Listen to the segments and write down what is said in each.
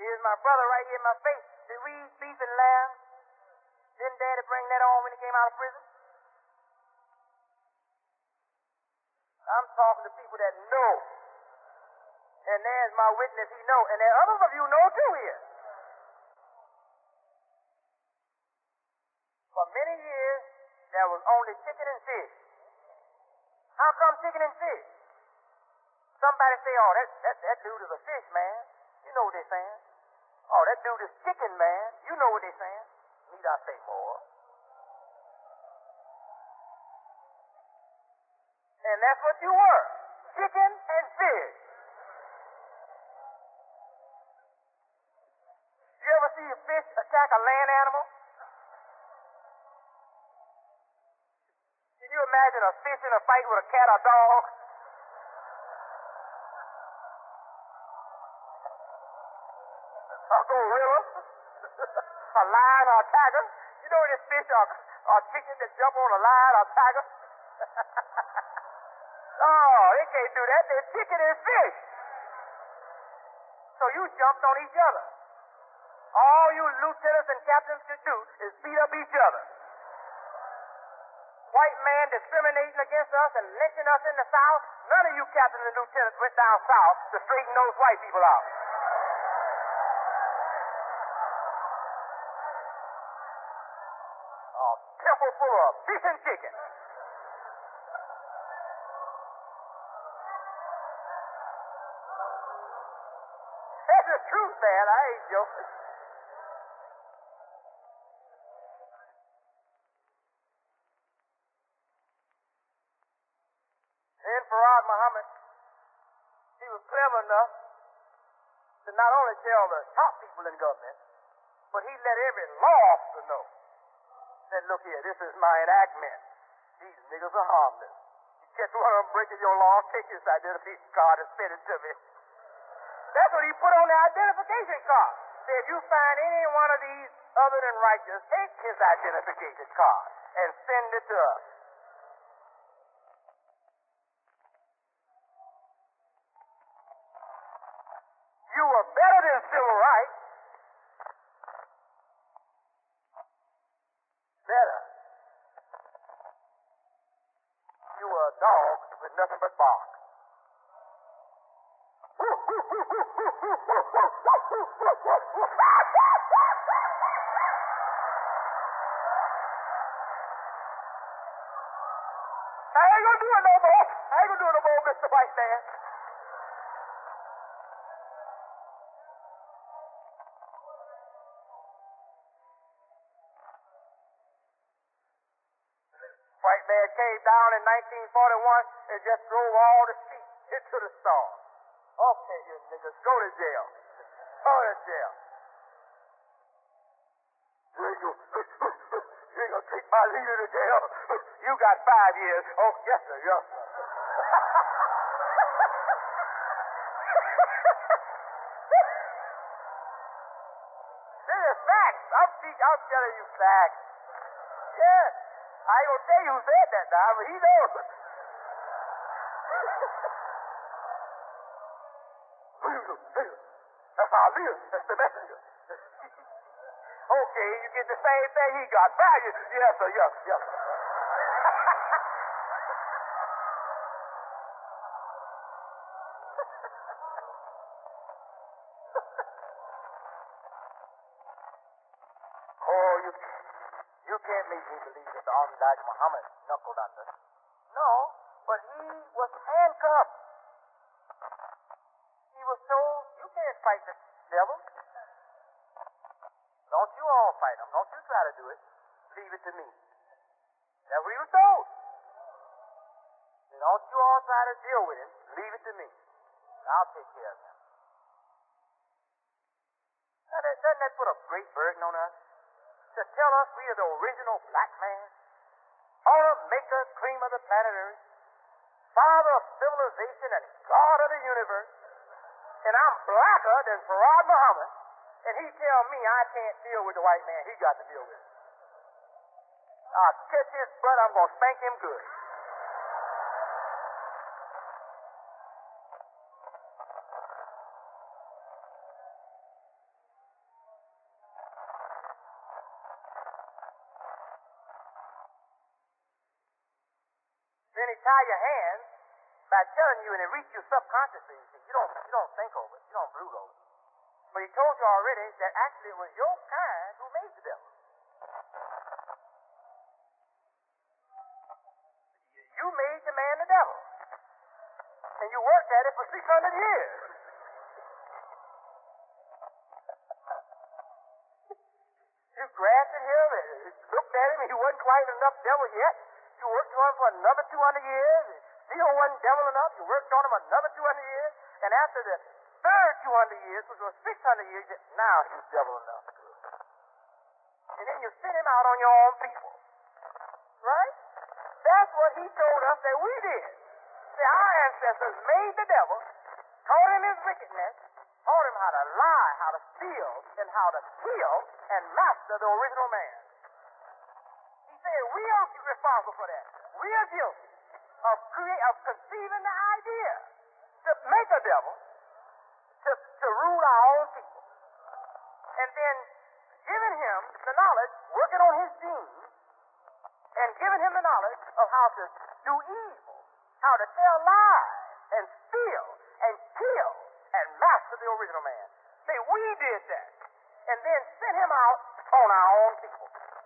Here's my brother right here in my face. Did we eat beef and lamb? Didn't Daddy bring that on when he came out of prison? I'm talking to people that know. And there's my witness, he know. And there are others of you know too here. For many years, there was only chicken and fish. How come chicken and fish? Somebody say, oh, that dude is a fish, man. You know what they're saying. Oh, that dude is chicken, man. You know what they're saying. Need I say more? And that's what you were. Chicken and fish. You ever see a fish attack a land animal? Can you imagine a fish in a fight with a cat or dog? A gorilla? A lion or a tiger? You know this fish or chicken that jump on a lion or a tiger? Oh, they can't do that. They're chicken and fish. So you jumped on each other. All you lieutenants and captains should do is beat up each other. White man discriminating against us and lynching us in the South. None of you captains and lieutenants went down south to straighten those white people out. Oh, temple full of fish and chicken. That's the truth, man. I ain't joking. Then Farad Muhammad, he was clever enough to not only tell the top people in government, but he let every law officer know. Said, look here, this is my enactment. These niggas are harmless. You catch one of them breaking your law, take his identification card and send it to me. That's what he put on the identification card. Say, if you find any one of these other than righteous, take his identification card and send it to us. You were better than civil rights. Better. You were a dog with nothing but bark. I ain't gonna do it no more. I ain't gonna do it no more, Mr. White Man. White man came down in 1941 and just drove all the sheep into the stars. Okay, you niggas, go to jail. Go to jail. You ain't gonna take my leader to jail. You got 5 years. Oh, yes, sir, yes, sir. This is facts. I'm telling you facts. Yes. I ain't gonna tell you who said that now, but he knows it. That's our leader. That's the messenger. Okay, you get the same thing he got. Value. Yes, sir. Yes, yes, sir. Oh, you can't make me believe that the Elijah Muhammad knuckled under. No, but he was handcuffed. He was told, you can't fight the devil. Don't you all fight him. Don't you try to do it. Leave it to me. That's what he was told. Don't you all try to deal with him. Leave it to me. I'll take care of him. Now, doesn't that put a great burden on us? To tell us we are the original black man? Our maker, cream of the planet Earth, father of civilization and God of the universe, and I'm blacker than Farad Muhammad, and he tell me I can't deal with the white man. He got to deal with it. I'll catch his butt. I'm going to spank him good. tie your hands by telling you, and it reached you subconsciously. You see, you don't think over it, you don't brood over it. But he told you already that actually it was your kind who made the devil. You made the man the devil, and you worked at it for 600 years. You grafted him and looked at him, and he wasn't quite enough devil yet. You worked on him for another 200 years, and still wasn't devil enough. You worked on him another 200 years, and after the third 200 years, which was 600 years, now he's devil enough. And then you sent him out on your own people. Right? That's what he told us that we did. See, our ancestors made the devil, taught him his wickedness, taught him how to lie, how to steal, and how to kill and master the original man. He said we are responsible for that. We are guilty of conceiving the idea to make a devil to rule our own people. And then giving him the knowledge, working on his genes, and giving him the knowledge of how to do evil, how to tell lies, and steal, and kill, and master the original man. See, we did that. And then sent him out on our own people.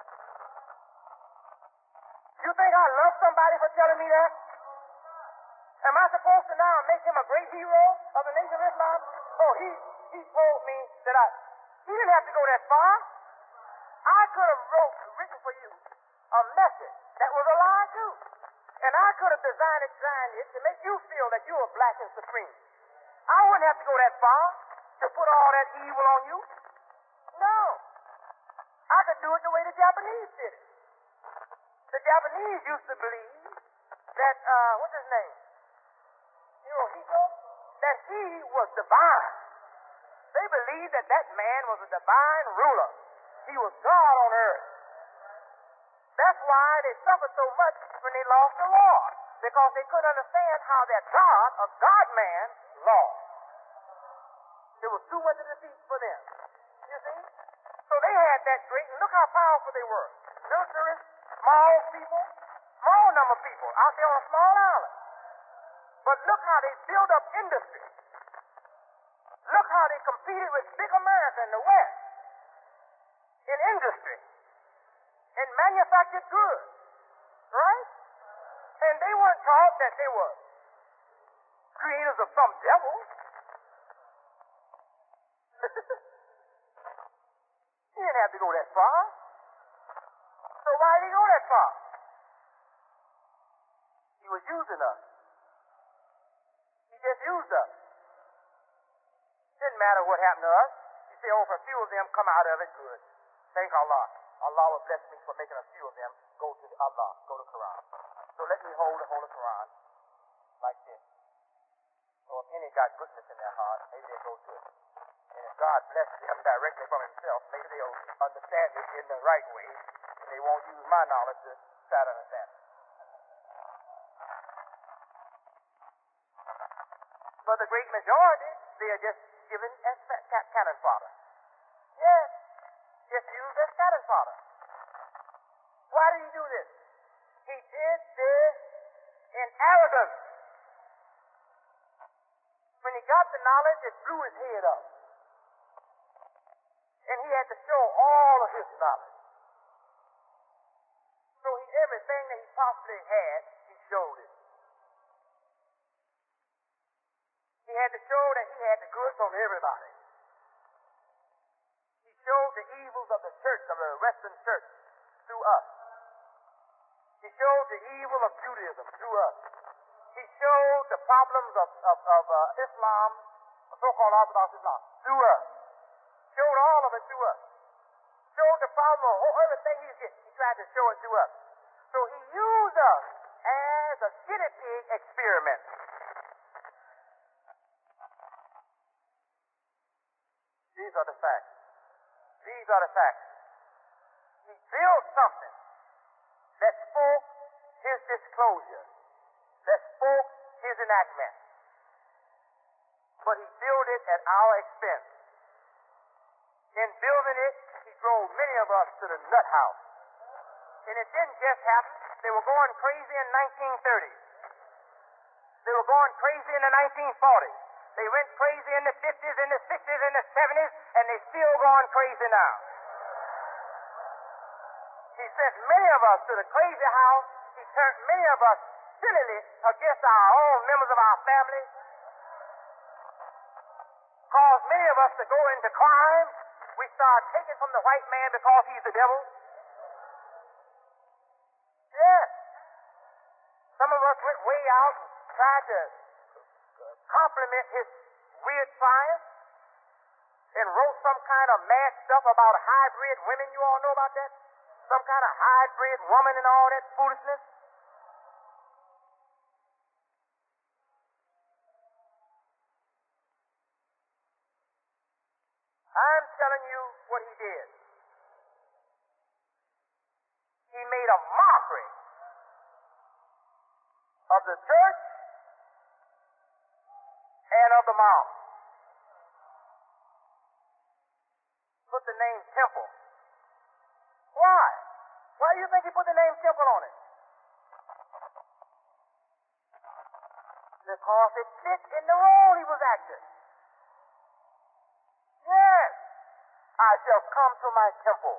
You think I love somebody for telling me that? Am I supposed to now make him a great hero of the Nation of Islam? Oh, he told me that he didn't have to go that far. I could have written for you a message that was a lie too. And I could have designed it to make you feel that you were black and supreme. I wouldn't have to go that far to put all that evil on you. No. I could do it the way the Japanese did it. The Japanese used to believe that, what's his name? Hirohito? That he was divine. They believed that that man was a divine ruler. He was God on earth. That's why they suffered so much when they lost the war, because they couldn't understand how that God, a God-man, lost. There was too much of defeat for them. You see? So they had that great, and look how powerful they were. Military, small people, small number of people out there on a small island. But look how they built up industry. Look how they competed with big America in the West in industry, in manufactured goods, right? And they weren't taught that they were creators of some devil. He didn't have to go that far. So why did he go that far? He was using us. He just used us. Didn't matter what happened to us. You say, oh, if a few of them come out of it, good. Thank Allah. Allah will bless me for making a few of them go to Allah, go to Quran. So let me hold the Holy Quran like this. So if any got goodness in their heart, maybe they go to it. And if God blesses them directly from himself, maybe they'll understand it in the right way, and they won't use my knowledge to try to understand it. But the great majority, they are just given as cannon fodder. Yes, just used as cannon fodder. Why did he do this? He did this in arrogance. When he got the knowledge, it blew his head up. And he had to show all of his knowledge. So everything that he possibly had, he showed it. He had to show that he had the goods on everybody. He showed the evils of the church, of the Western church, through us. He showed the evil of Judaism through us. He showed the problems of Islam, so-called Orthodox Islam, through us. Showed all of it through us. Showed the problem of everything he tried to show it through us. So he used us as a guinea pig experiment. These are the facts. These are the facts. He built something that spoke his disclosure, that spoke his enactment. But he built it at our expense. In building it, he drove many of us to the nut house. And it didn't just happen. They were going crazy in 1930. They were going crazy in the 1940s. They went crazy in the 50s, in the 60s, in the 70s, and they're still going crazy now. He sent many of us to the crazy house. He turned many of us sillily against our own members of our family. Caused many of us to go into crime. We start taking from the white man because he's the devil. Yes. Some of us went way out and tried to compliment his weird science and wrote some kind of mad stuff about hybrid women. You all know about that? Some kind of hybrid woman and all that foolishness. I'm telling you what he did. He made a mockery of the church and of the mob. Put the name Temple. Why? Why do you think he put the name Temple on it? Because it fit in the role he was acting. Yes, I shall come to my temple.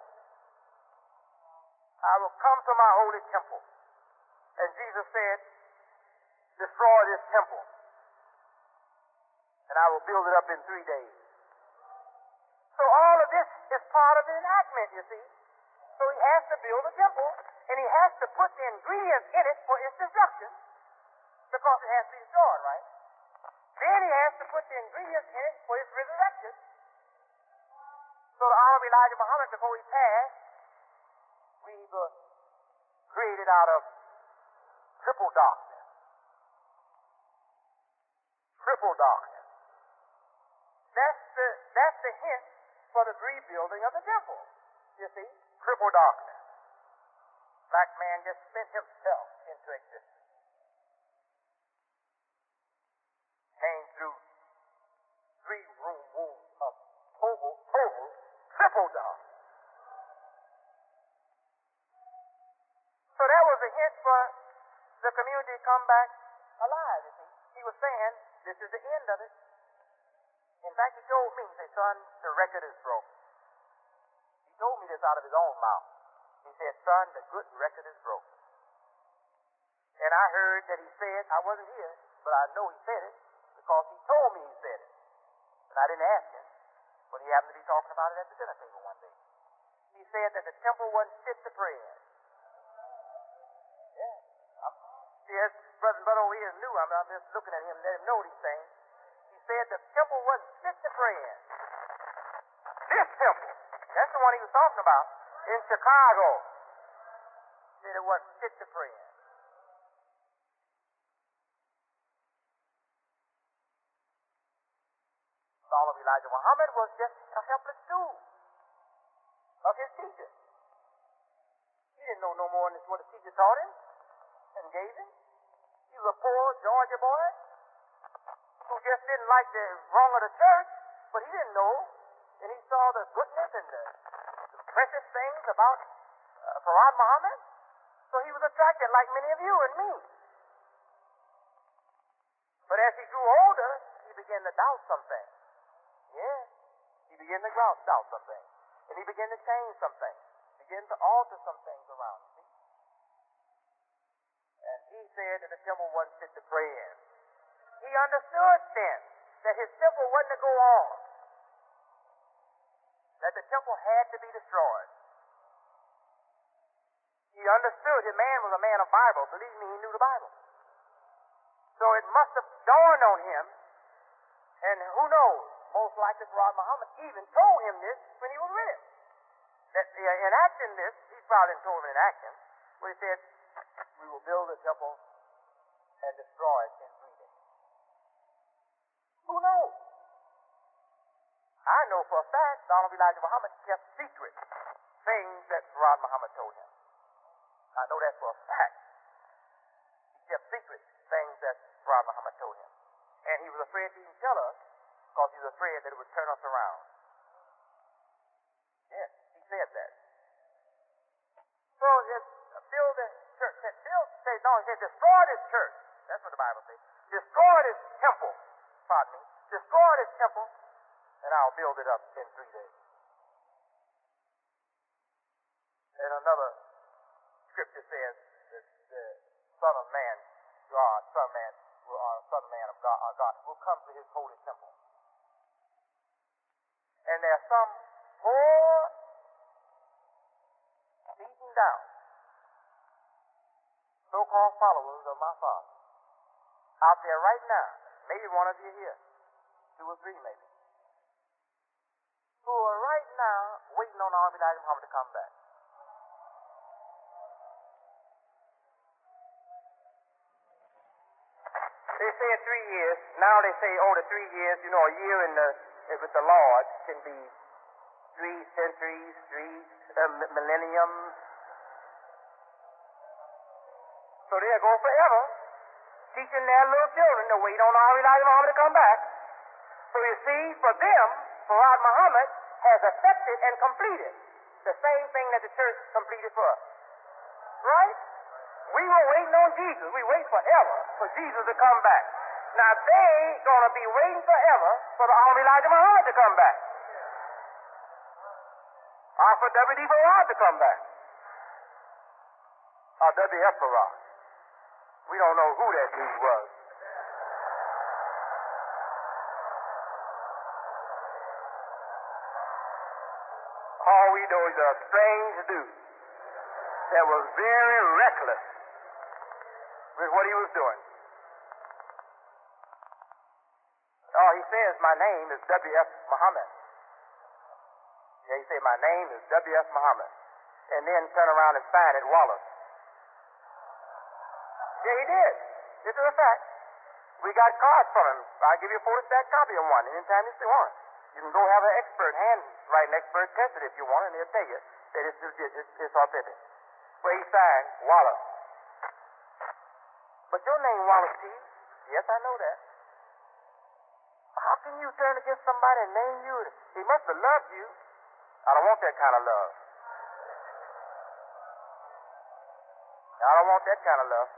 I will come to my holy temple. And Jesus said, destroy this temple, and I will build it up in 3 days. So all of this is part of the enactment, you see. So he has to build a temple, and he has to put the ingredients in it for its destruction, because it has to be destroyed, right? Then he has to put the ingredients in it for its resurrection. So the Honorable Elijah Muhammad, before he passed, we've created out of triple darkness. Triple darkness. That's the hint for the rebuilding of the temple. You see? Triple darkness. Black man just sent himself into existence. Came through 3-room wombs of total, triple darkness. So that was a hint for the community to come back alive, you see. He was saying, this is the end of it. In fact, he told me, he said, son, the record is broken. He told me this out of his own mouth. He said, son, the good record is broken. And I heard that he said, I wasn't here, but I know he said it because he told me he said it. And I didn't ask him, but he happened to be talking about it at the dinner table one day. He said that the temple wasn't fit to pray in. Yeah. Yes, Brother over here knew. I'm just looking at him and let him know what he's saying. He said the temple wasn't fit to pray in. This temple, that's the one he was talking about, in Chicago. He said it wasn't fit to pray in. All of Elijah Muhammad was just a helpless student of his teacher. He didn't know no more than what the teacher taught him and gave him. He was a poor Georgia boy who just didn't like the wrong of the church, but he didn't know. And he saw the goodness and the precious things about Farad Muhammad. So he was attracted like many of you and me. But as he grew older, he began to doubt some things. Yeah, he began to doubt some things. And he began to change some things. Began to alter some things around, you see. And he said that the temple wasn't fit to pray in. He understood then that his temple wasn't to go on. That the temple had to be destroyed. He understood his man was a man of Bible. Believe me, he knew the Bible. So it must have dawned on him, and who knows, most likely Farad Muhammad even told him this when he was with him. That in acting this, he probably didn't told him in action, where he said, we will build a temple and destroy it in 3 days. Who knows? I know for a fact Donald Elijah Muhammad kept secret things that Farad Muhammad told him. I know that for a fact. He kept secret things that Farad Muhammad told him. And he was afraid to even tell us because he was afraid that it would turn us around. Yes, he said that. So build the church. He said, destroy this church. That's what the Bible says. Destroy this temple, pardon me, destroy this temple, and I'll build it up in 3 days. And another scripture says that the Son of Man, God, Son of Man of God, will come to his holy temple. And there are some poor, beaten down, so-called followers of my Father out there right now. Maybe one of you here, 2 or 3 maybe, who are right now waiting on our Elijah Muhammad to come back. They say 3 years. Now they say, the 3 years, a year with the Lord can be 3 centuries, 3 millenniums. So they'll go forever teaching their little children to wait on our Elijah Muhammad to come back. So you see, for them, Farad Muhammad has effected and completed the same thing that the church completed for us. Right? We were waiting on Jesus. We wait forever for Jesus to come back. Now they gonna be waiting forever for the Honorable Elijah Muhammad to come back. Or for W.D. Farad to come back. Or W.F. Farad. We don't know who that dude was. All we know is a strange dude that was very reckless with what he was doing. Oh, he says, my name is W.F. Muhammad. Yeah, he said, my name is W.F. Muhammad. And then turn around and sign it Wallace. Yeah, he did. This is a fact. We got cards from him. I'll give you a photostat copy of one anytime you see one. You can go have an expert handwriting expert test it if you want, and they'll tell you that it's authentic. Where he signed Wallace. But your name Wallace T. Yes, I know that. How can you turn against somebody and name you? He must have loved you. I don't want that kind of love. I don't want that kind of love.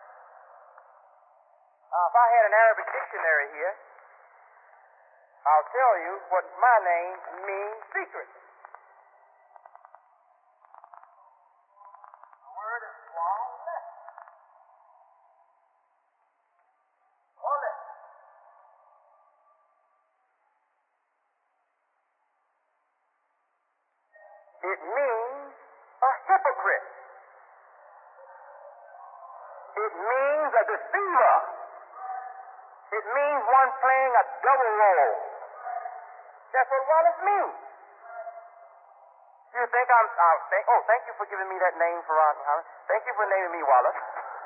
If I had an Arabic dictionary here, I'll tell you what my name means secret. The word is Wallace. Wallace. It means a hypocrite. It means a deceiver. It means one playing a double role. That's what Wallace means. You think thank you for giving me that name, Farad Muhammad. Thank you for naming me Wallace.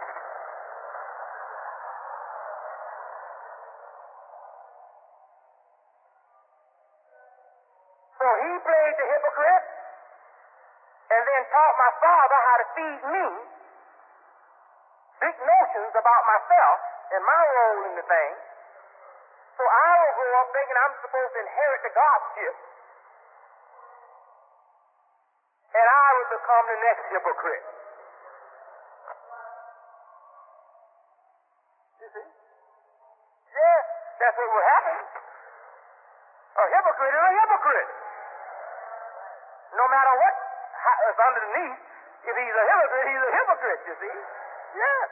So he played the hypocrite and then taught my father how to feed me big notions about myself and my role in the thing. So I will grow up thinking I'm supposed to inherit the Godship. And I will become the next hypocrite. You see? Yes, that's what will happen. A hypocrite is a hypocrite. No matter what is underneath, if he's a hypocrite, you see? Yes.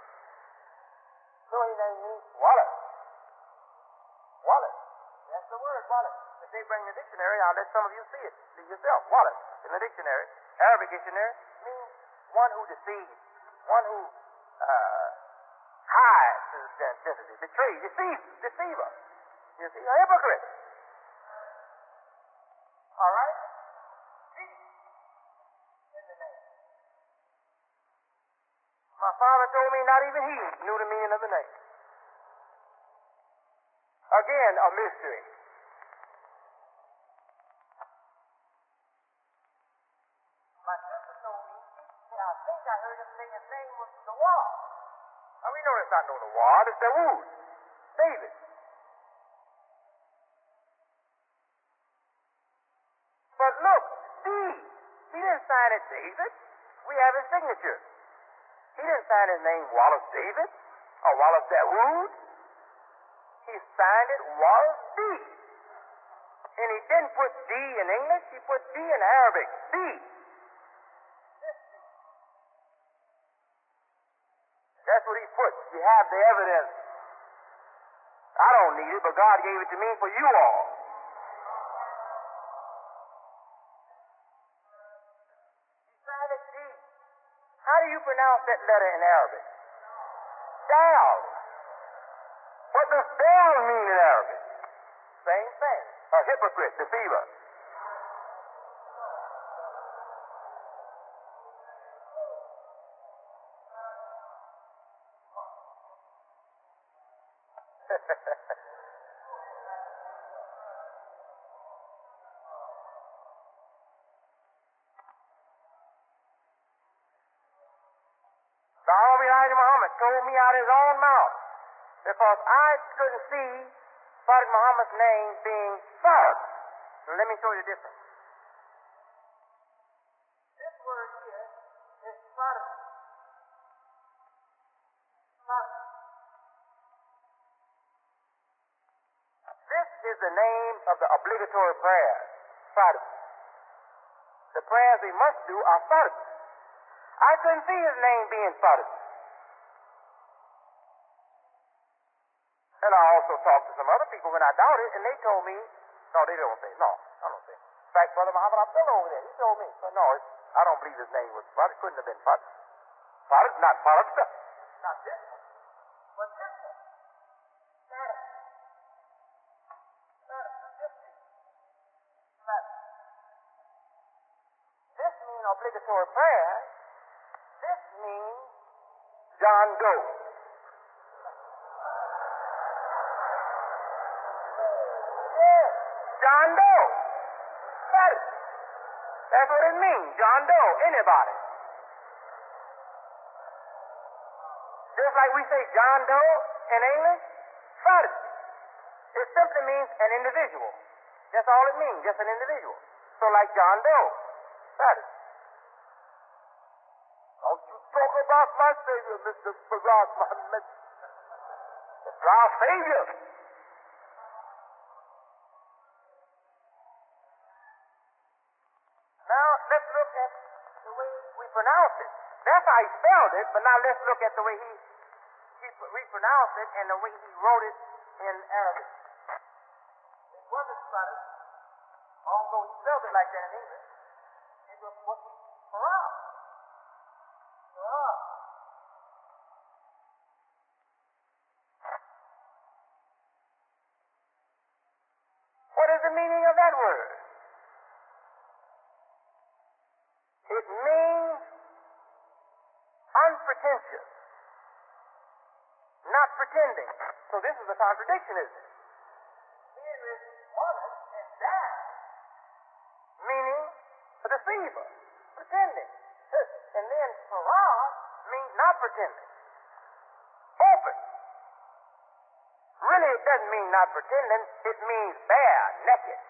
So he named me Wallace. Wallace. That's the word, Wallace. If they bring the dictionary, I'll let some of you see it. See yourself. Wallace in the dictionary. Arabic dictionary means one who deceives, one who hides his identity, betrays, deceiver. You see, a hypocrite. All right? My father told me not even he knew the meaning of the name. Again, a mystery. My sister told me, I think I heard him say his name was Dawud. Now we know it's not no Dawud, it's Dawood. David. But look, Steve, he didn't sign it David. We have his signature. He didn't sign his name Wallace David. Oh, Wallace Dawood? He signed it Wallace D. And he didn't put D in English, he put D in Arabic. D. That's what he put. You have the evidence. I don't need it, but God gave it to me for you all. He signed it D. How do you pronounce that letter in Arabic? Dal. What does Dal mean in Arabic? Same thing. A hypocrite, deceiver. Sahabi Elijah Muhammad told me out of his own mouth because I couldn't see Prophet Muhammad's name being Farad. Let me show you the difference. This word here is Farad. This is the name of the obligatory prayers, Farad. The prayers we must do are Farad. I couldn't see his name being Farad. And I also talked to some other people when I doubted, and they told me, no, they don't say, no, I don't say. In fact, Brother Muhammad Abdullah over there, he told me, no, I don't believe his name was Farad. It couldn't have been Farad. Farad, not Farad. Not this one, but this one. Farad. Farad, this one. Farad. This means obligatory prayer. This means John Doe. Yes, John Doe. That's what it means, John Doe, anybody. Just like we say John Doe in English, Fard. It simply means an individual. That's all it means, just an individual. So like John Doe, Fard. Don't you talk about my Savior, Mr. Farad Muhammad. It's our Savior. Now, let's look at the way we pronounce it. That's how he spelled it, but now let's look at the way he repronounced it and the way he wrote it in Arabic. It wasn't Farad, although he spelled it like that in English. It was what we Farad. What is the meaning of that word? It means unpretentious, not pretending. So this is a contradiction, isn't it? Here is honest and down, meaning a deceiver, pretending. And then Farad means not pretending, open. Really, it doesn't mean not pretending. It means bare, naked.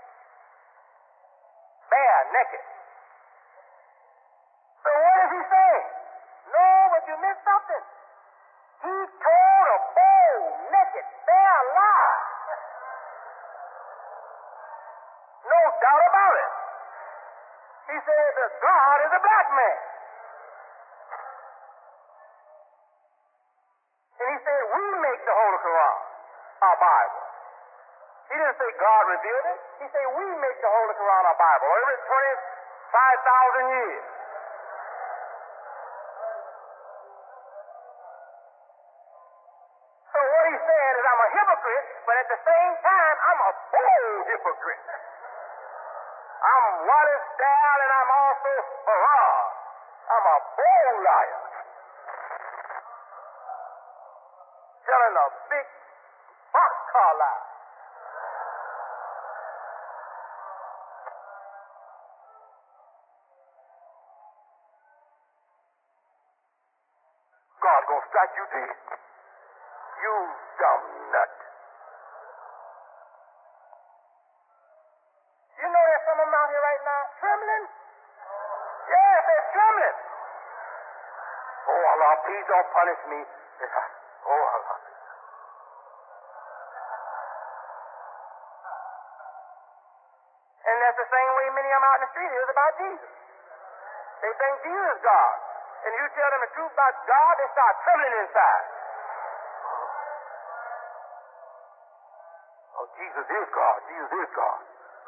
Bare, naked. So what is he saying? No, but you missed something. He told a bold, naked, bare lie. No doubt about it. He said that God is a black man. And he said we make the Holy Quran our Bible. He didn't say God revealed it. He said we make the Holy Quran our Bible. Every 25,000 years. So what he's saying is I'm a hypocrite, but at the same time I'm a bold hypocrite. I'm Wallace Dow and I'm also Farad. I'm a bold liar. Telling a big boxcar lie. God gonna strike you dead. You dumb nut. You know there's some of them out here right now trembling? Yes, they're trembling. Oh, Allah, please don't punish me. Oh, Allah. And that's the same way many of them out in the street is about Jesus. They think Jesus is God. And you tell them the truth about God, they start trembling inside. Oh, Jesus is God. Jesus is God.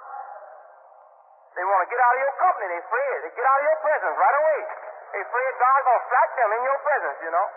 They want to get out of your company. They're afraid. They get out of your presence right away. They're afraid God's going to strike them in your presence, you know.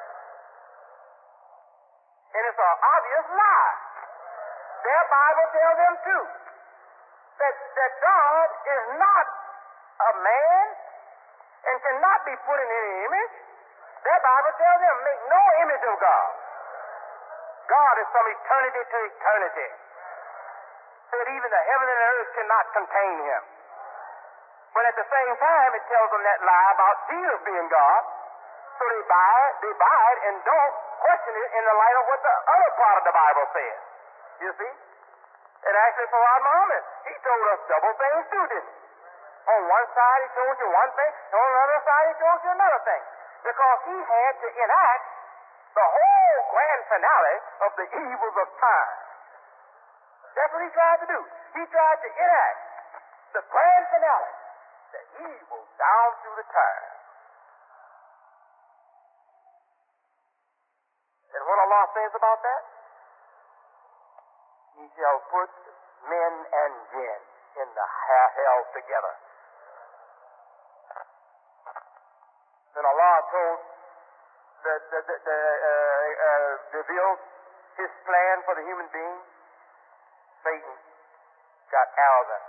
And it's an obvious lie. Their Bible tells them too that God is not a man and cannot be put in any image. Their Bible tells them make no image of God. God is from eternity to eternity. So that even the heaven and the earth cannot contain him. But at the same time, it tells them that lie about Jesus being God. So they buy it and don't question it in the light of what the other part of the Bible says. You see? And actually, Farad Muhammad, he told us double things too, didn't he? On one side, he told you one thing, and on the other side, he told you another thing. Because he had to enact the whole grand finale of the evils of time. That's what he tried to do. He tried to enact the grand finale, the evil down through the time. And what Allah says about that? He shall put men and jinn in the hell together. Then Allah told revealed his plan for the human being. Satan got arrogant.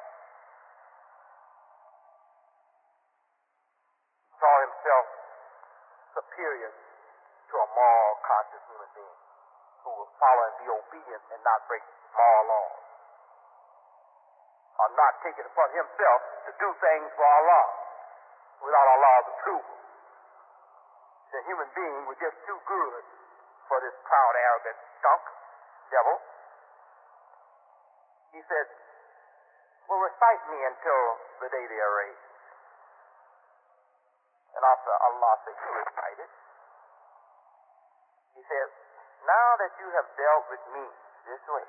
Saw himself superior to a moral conscious human being who will follow and be obedient and not break moral laws, or not take it upon himself to do things for Allah without Allah's approval. The human being was just too good for this proud, arrogant skunk devil. He said, well, recite me until the day they are raised. And after Allah said, you recite it. He said, now that you have dealt with me this way,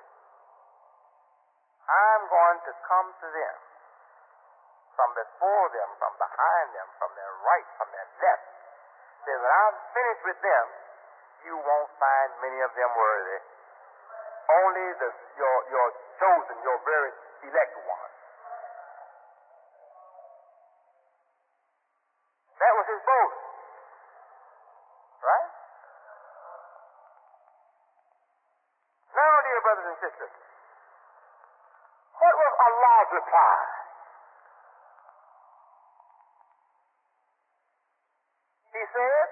I'm going to come to them, from before them, from behind them, from their right, from their left. That when I'm finished with them, you won't find many of them worthy. Only your chosen, your very elect ones. That was his boast. Right? Now, dear brothers and sisters, what was Allah's reply? He said,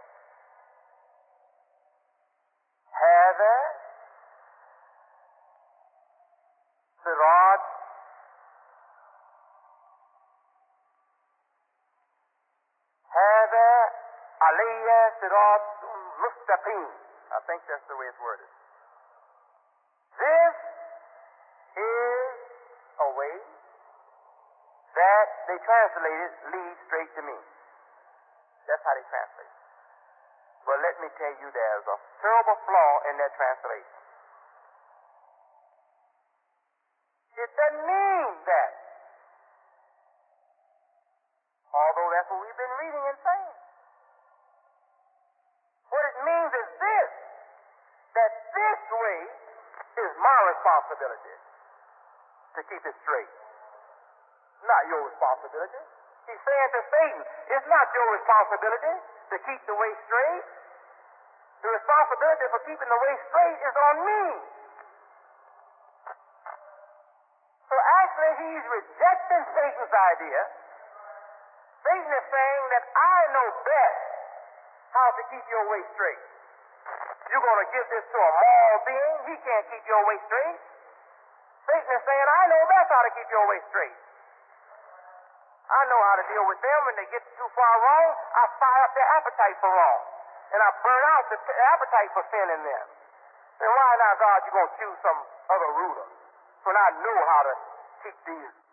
هذا صراط هذا علي صراط مستقيم. I think that's the way it's worded. This is a way that they translated leads straight to me. That's how they translate it. Well, let me tell you, there's a terrible flaw in that translation. It doesn't mean that. Although that's what we've been reading and saying. What it means is this, that this way is my responsibility to keep it straight. Not your responsibility. He's saying to Satan, it's not your responsibility to keep the way straight. The responsibility for keeping the way straight is on me. So actually, he's rejecting Satan's idea. Satan is saying that I know best how to keep your way straight. You're going to give this to a moral being. He can't keep your way straight. Satan is saying, I know best how to keep your way straight. I know how to deal with them. When they get too far wrong, I fire up their appetite for wrong. And I burn out the appetite for sin in them. Then why now, God, you're going to choose some other ruler when I know how to keep these